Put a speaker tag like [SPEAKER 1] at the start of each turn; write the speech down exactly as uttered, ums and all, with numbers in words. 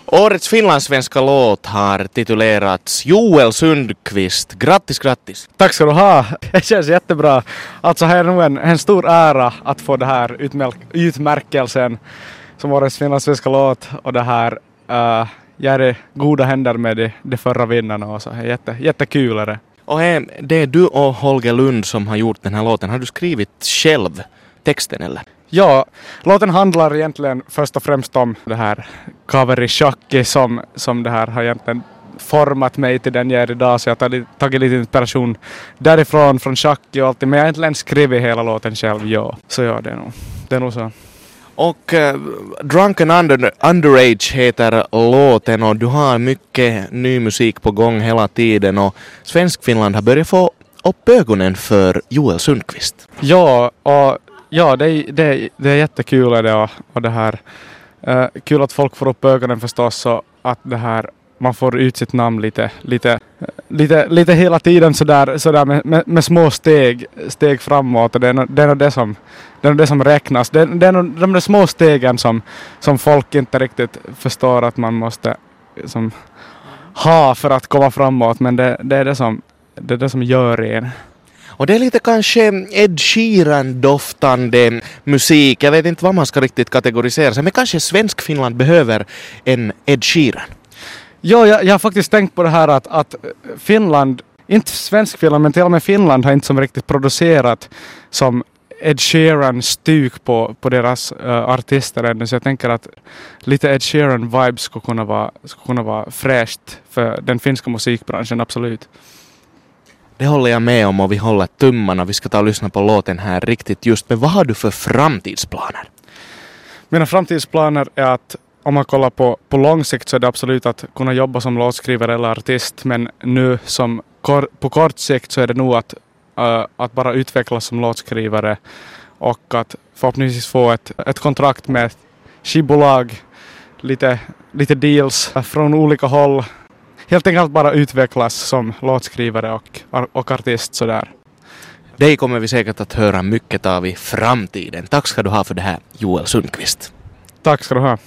[SPEAKER 1] Årets finlandssvenska låt har titulerats Joel Sundqvist. Grattis, grattis!
[SPEAKER 2] Tack ska du ha. Det känns jättebra. Alltså här är nog en, en stor ära att få det här utmärk- utmärkelsen som årets finlandssvenska låt. Och det här, uh, jag är i goda händer med de, de förra vinnarna och så. Jätte, jättekul är det.
[SPEAKER 1] Och he, det är du och Holger Lund som har gjort den här låten. Har du skrivit själv texten eller?
[SPEAKER 2] Ja, låten handlar egentligen först och främst om det här Kaveri Shakki som, som det här har egentligen format mig till den jag är idag. Så jag har tagit, tagit lite inspiration därifrån, från Shakki och allt. Men jag har egentligen skrivit hela låten själv, ja. Så ja, det är nog, det är nog så.
[SPEAKER 1] Och uh, Drunken Under, Underage heter låten och du har mycket ny musik på gång hela tiden och Svenskfinland har börjat få upp ögonen för Joel Sundqvist.
[SPEAKER 2] Ja, och ja, det är, det är, det är jättekul är det och, och det här uh, kul att folk får upp ögonen förstås så att det här man får ut sitt namn lite lite lite lite hela tiden så där så där med, med, med små steg steg framåt och det är nog det, är det som det är det som räknas. Det, det är nog de där små stegen som som folk inte riktigt förstår att man måste som ha för att komma framåt, men det, det är det som det är det som gör en.
[SPEAKER 1] Och det är lite kanske Ed Sheeran-doftande musik. Jag vet inte vad man ska riktigt kategorisera sig, men kanske Svenskfinland behöver en Ed Sheeran.
[SPEAKER 2] Ja, jag, jag har faktiskt tänkt på det här att, att Finland, inte Svenskfinland men till och med Finland har inte som riktigt producerat som Ed Sheeran-stuk på, på deras uh, artister ännu. Så jag tänker att lite Ed Sheeran-vibes skulle kunna vara, skulle kunna vara fräscht för den finska musikbranschen, absolut.
[SPEAKER 1] Det håller jag med om och vi håller tummarna. Vi ska ta och lyssna på låten här riktigt just. Men vad har du för framtidsplaner?
[SPEAKER 2] Mina framtidsplaner är att om man kollar på, på lång sikt så är det absolut att kunna jobba som låtskrivare eller artist. Men nu som kor, på kort sikt så är det nog att, uh, att bara utvecklas som låtskrivare och att förhoppningsvis få ett, ett kontrakt med ett skivbolag, lite, lite deals från olika håll. Helt enkelt bara utvecklas som låtskrivare och, och artist sådär.
[SPEAKER 1] Det kommer vi säkert att höra mycket av i framtiden. Tack ska du ha för det här, Joel Sundqvist.
[SPEAKER 2] Tack ska du ha.